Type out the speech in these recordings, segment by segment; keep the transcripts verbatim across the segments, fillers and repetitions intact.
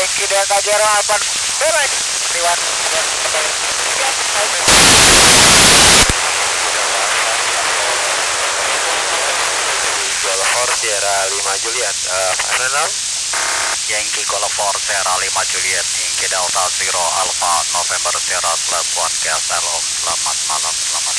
Yankee Delta Zero Alpha Zero Riwan Golf Sierra lima Juliet uh, enam Yankee Golf four Sierra lima Juliet Yankee Delta Zero Alpha November Sierra Slash one K S L. Om selamat malam, selamat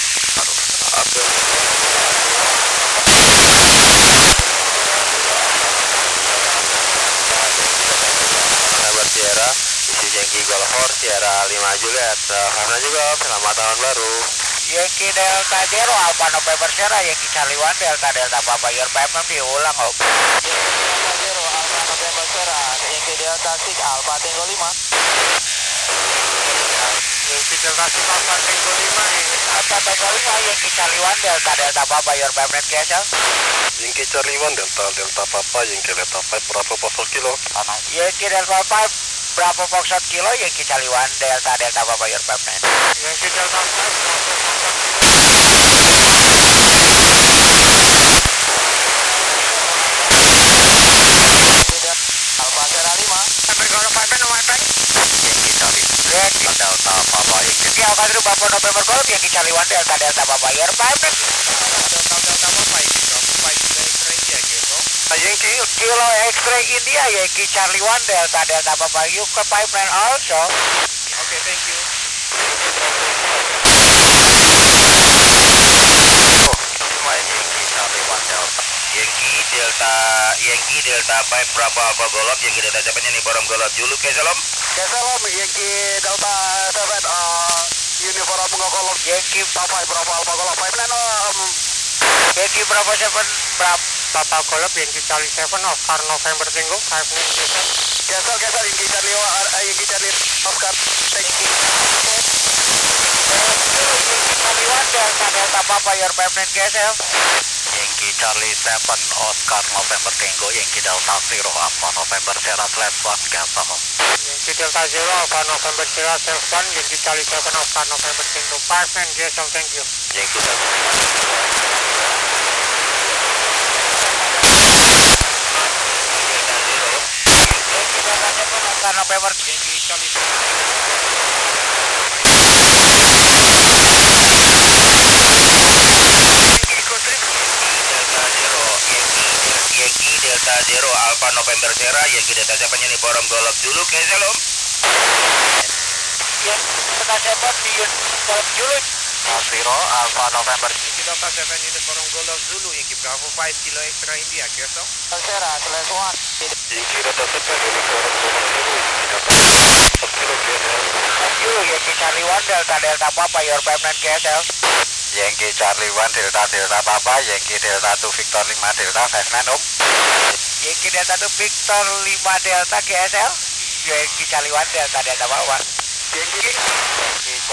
Sahabat Sierra, isi Yankee Golf four Sierra lima Juliet uh, karena juga selamat tahun baru. Yankee Delta Zero Alpha November Sierra Yankee Charlie One Delta Delta Papa Your payment diulang om. Yankee Delta Zero Alpha November Sierra Yankee Delta Six Alpha Tango lima Yankee Delta Six Alpha Tango lima Alpha Tango lima Yankee Charlie One Delta Delta Papa Your payment K S L. Yankee Charlie One Delta Delta Papa Yankee Delta Five Bravo Foxtrot Kilo. Yankee Delta Five Bravo Foxtrot Kilo Yankee Charlie One Delta Delta Papa Your payment. Yankee Delta Five Bravo Alpha Sierra lima sampai kalau pakai nomor lagi Yankee Charlie Yankee Delta Papa Yankee Alpha Zero Bravo November Golf Yankee Charlie One Delta Delta Papa Your payment. Yankee Kilo X-ray India Yankee Charlie One Delta Delta Papa you ke pipeline also. Okay, thank you. Yankee Charlie One Delta Yankee Delta Yankee Delta Five Bravo Alpha Golf Yankee Delta Seven ini Forum Golf Julu ke Salam. Kesalam Yankee Delta Seven uh, Uniform Golf Yankee Papa Bravo Alpha Golf Pipeline um, Yankee Bravo Seven Bravo Papa Golf Yankee Charlie Seven Oscar November Tango five nine Kesel Kesel Kesel Yankee Charlie uh, Yankee Charlie Oscar thank you. Charlie One Delta Delta Papa Your payment Kesel. Yankee Charlie Seven Oscar November Tango Yankee Delta Zero Alpha November Sierra Slash one K S L. Yankee Delta Zero Alpha November Sierra Slash one Yankee Charlie Seven Oscar November Tango five nine Kesel thank you. Yankee Delta Oscar November Yankee Charlie Yankee Delta Zero Alpha November Sierra Yankee Delta Seven ini Forum Golf Julu ke Salam. Delta Seven di Golf Julu Zero Alpha November Delta Seven Uniform Golf Zulu Yankee Bravo Five Kilo Extra India Kesel. Sierra Slash one Yankee Delta Seven Uniform Golf Zulu thank you Yankee Charlie One Delta Delta Papa Your payment Kesel. Yankee Charlie One Delta Delta Papa Yankee Delta Two Victor Lima Delta Five Nine Om. Yankee Delta Two Victor lima Delta K S L Yankee Charlie One Delta Delta Papa Yankee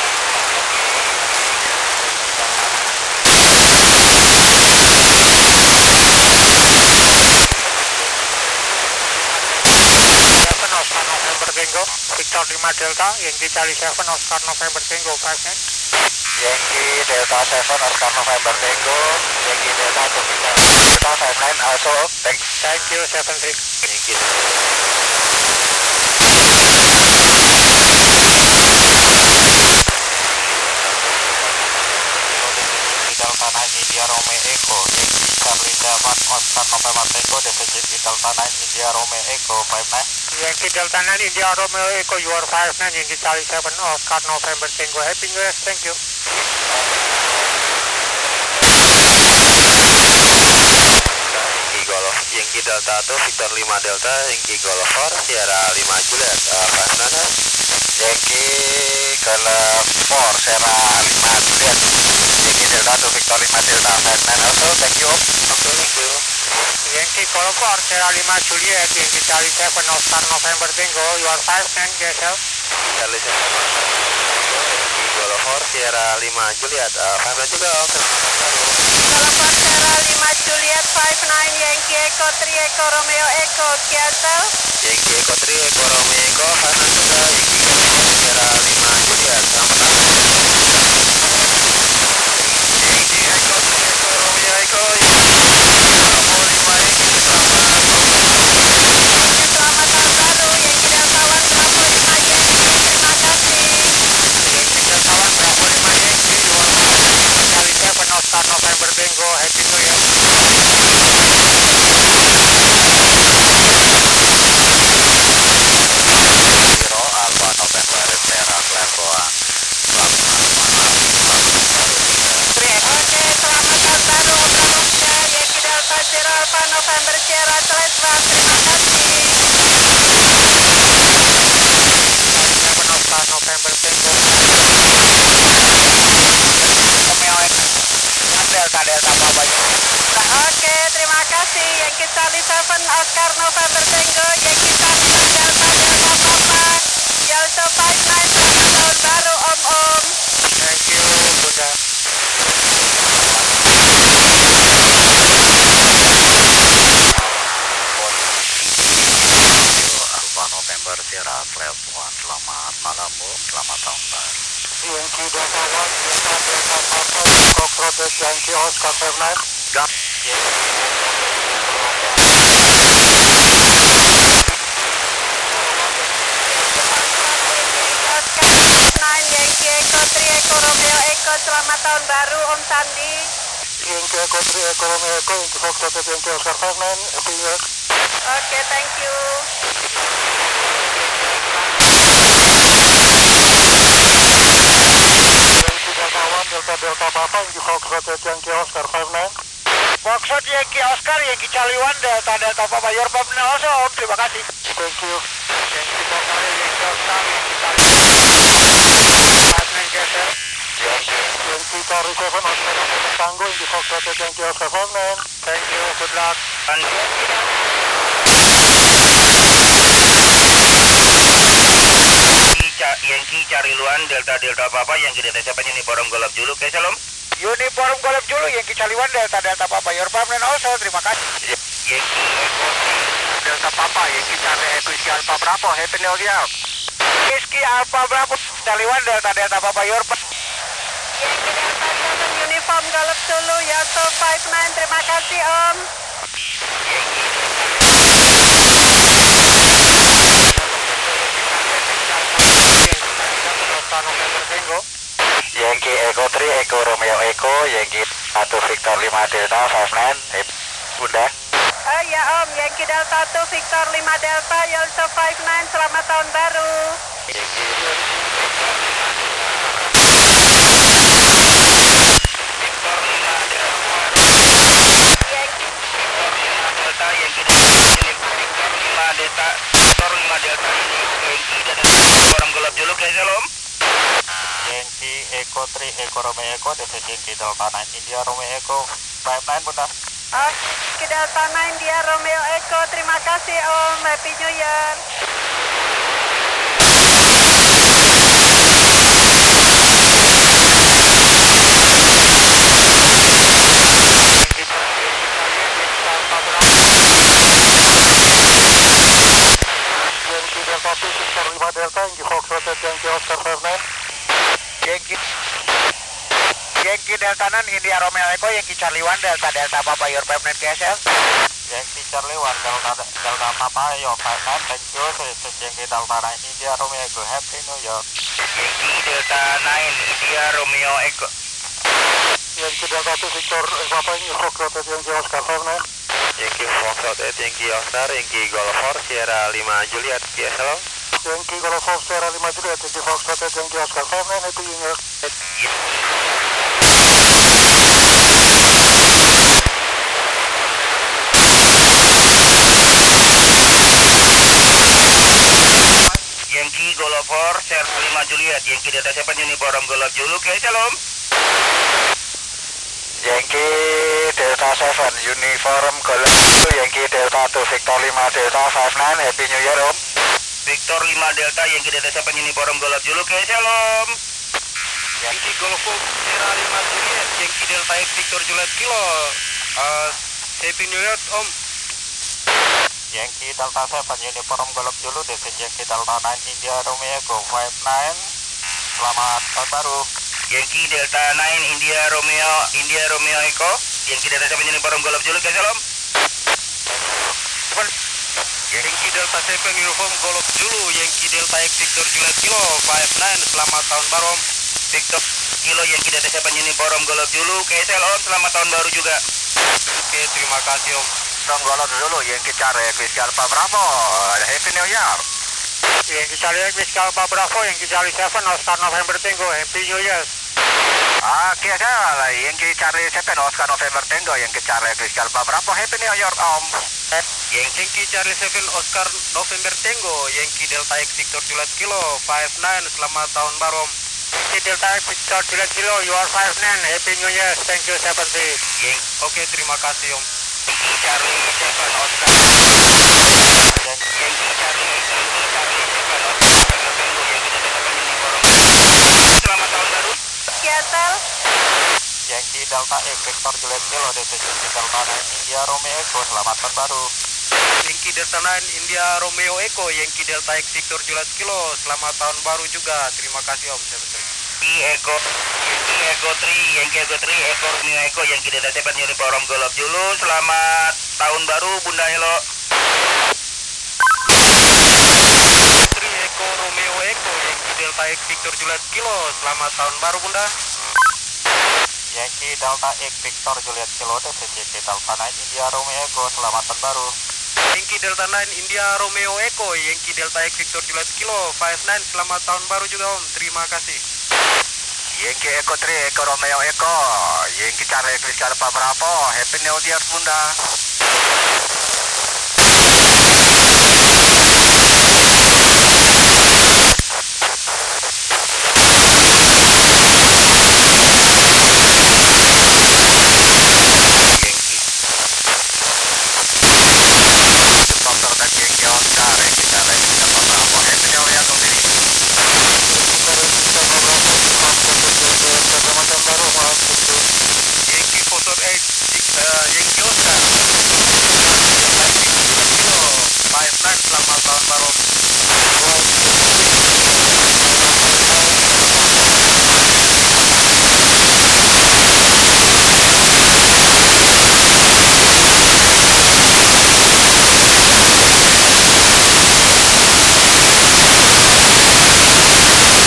Seven Oscar November Tango Victor lima Delta Yankee Charlie Seven Oscar November Tango five nine Yankee Delta Seven Oscar November Tango Yankee Delta Two Victor Delta Five Nine also thanks. thank you seven three Yankee Delta Nine India Rome Echo Yankee Charlie Seven Oscar November Tango Deficit Delta Nine India Rome Echo Five Nine. Yankee Delta Nine India Romeo Echo you are five nine Yankee Charlie Seven Oscar November Tango Happy New Year thank you. Yankee Golf Yankee Delta Two Victor lima Delta Yankee Golf Four Sierra lima Juliet Alpha Nana Yankee Golf four Sierra lima Juliet Yankee Delta Two Victor lima Delta Five Nine also thank you. thank you. Yankee Golf four Sierra lima Juliet Yankee Charlie Seven Oscar November Tango you are five nine K S L. Charlie Seven Yankee Golf Four Sierra lima Juliet Alpha Nana juga om. Sierra lima Juliet five nine Yankee Echo three Echo Romeo Echo K S L. Yankee Echo three Echo Romeo Echo Five Nine juga Yankee Sierra lima Juliet selamat tahun. Yankee Echo three Echo Romeo Echo Bravo lima Yankee Delta. Selamat tahun baru Yankee Delta Oscar November Tango Yankee Charlie Delta Delta Papa Delta five nine tahun baru Om Om. Thank you Bunda. Alfa November Sierra Flight One, selamat malam Bu, selamat tahun baru. Yankee Delta One Delta Delta Papa Fox Rocket Yankee Oscar five nine. Gap. Nine Yankee Echo Tri Echo Romeo Echo selamat tahun baru Om Sandi. Yankee Echo Tri Echo Romeo Echo Yankee Fox Rocket Yankee Oscar five nine. Happy New Year. Oke, thank you. Yankee Delta One Delta Delta Papa Yankee Fox Rocket Yankee Oscar five nine. Foxtrot Yankee Oscar Yankee Charlie One Delta Delta Papa your partner also Om, terima kasih. Thank you. Yankee Delta Yankee Oscar Yankee Charlie five nine Castle. Yankee Charlie seven Oscar Tango Yankee Fox Rocket Yankee Oscar five nine. Thank you, good luck. Yankee Charlie Luan Delta Delta Papa yang kita siapa ini Forum Golf Julu ke Salam. Uniform Golf Julu Yankee Charlie One Delta Delta Papa your partner also, terima kasih. Yankee Delta Papa Yankee Charlie Equisky Alpha Bravo, Happy New Year. Whiskey Alpha Bravo Charlie One Delta Delta Papa your partner. Yankee Delta seven Uniform Golf Zulu Yaso five nine terima kasih Om. Yankee Echo Tri Echo Romeo Echo Yankee satu Victor lima Delta five nine. Bunda. Oh ya Om, Yankee Delta satu Victor lima Delta Yaso five nine selamat tahun baru. Delta Yankee lima Delta Victor lima Delta ini Yankee dari Forum Golf Julu ke Salam. Yankee Echo Tri Echo Romeo Echo this is Yankee Delta nine India Romeo Echo five nine Bunda. Oh, Yankee Delta nine dia Romeo Echo terima kasih Om, Happy New Year. Yankee Delta two Victor lima Delta Yankee Fox Rocket Yankee Oscar five nine. Yankee Yankee Delta nine India Romeo Echo Yankee Charlie One Delta Delta Papa your five nine K S L. Yankee Charlie One Delta Delta Papa your five nine. Thank you. This is Yankee Delta nine India Romeo Echo. Happy New Year. Yankee Delta nine India Romeo Echo. Yankee Delta two Victor Papa Yankee Fox Rocket Yankee Oscar five nine. Yankee Fox Rocket Yankee Oscar Yankee Golf four Sierra lima Juliet K S L. Yankee Golf four Sierra lima Juliet Yankee Fox Rocket Yankee Oscar five nine. Happy New Year. Yankee Golf four Sierra lima Juliet Yankee Delta seven Uniform Golf Julu ke Salam. Yankee Delta seven Uniform Golf Yankee Delta two Victor lima Delta five nine. Happy New Year Om. Victor lima Delta Yankee Delta seven Uniform Golf Julu ke Salam. Yankee Golf Sierra lima Juliet Yankee Delta X Victor Juliet Kilo. Uh, Happy New Year Om. Yankee Delta seven Uniform Golf Julu this is Yankee Delta nine India Romeo Echo five nine. Selamat tahun baru. Yankee Delta nine India Romeo India Romeo Echo Yankee Delta seven Uniform Golf Julu ke Salam. Yankee Delta seven Uniform Golf Julu Yankee Delta X Victor Juliet Kilo five nine. Selamat tahun baru Om. Victor Kilo Yankee Delta seven Uniform Golf Julu ke Salam. Selamat tahun baru juga. Oke, terima kasih Om. Dong Golf Julu Yankee Charlie Whiskey Alpha Bravo. Happy New Year. Yankee Charlie Whiskey Alpha Bravo Yankee Charlie seven Oscar November Tango. Happy New Year. Oke, salah Yankee Charlie seven Oscar November Tango Yankee Charlie Whiskey Alpha Bravo. Happy New Year Om. Yankee Charlie seven Oscar November Tango Yankee Delta X Victor Juliet Kilo five nine. Selamat tahun baru Om. Yankee Delta X Victor Juliet Kilo you are five nine. Happy New Year. Thank you seventy. Oke, terima kasih Om. Yankee Charlie Seven Oscar. Yankee Charlie Yankee Charlie Seven Oscar November yang kita tetapkan ini forum. Selamat tahun baru. Seattle, Yankee Delta X Victor Juliet Kilo D C Delta nine India Romeo Echo, selamat tahun baru. Yankee Delta nine India Romeo Echo, Yankee Delta X Victor Juliet Kilo, selamat tahun baru juga. Terima kasih Om. Yankee Echo Yankee Echo three Yankee Echo three Echo Romeo Echo yang kita tetapkan ini forum Golf Julu. Selamat tahun baru Bunda Elo. Tri Echo Romeo Echo, Yankee Delta X Victor Juliet Kilo, selamat tahun baru Bunda. Yankee Delta X Victor Juliet Kilo D C Delta nine India Romeo Echo, selamat tahun baru. Yankee Delta nine India Romeo Echo, Yankee Delta X Victor Juliet Kilo, five nine, selamat tahun baru juga Om. Terima kasih. Yankee Echo three Echo Romeo Echo, Yankee Charlie X Alpha Bravo, Happy New Year Bunda.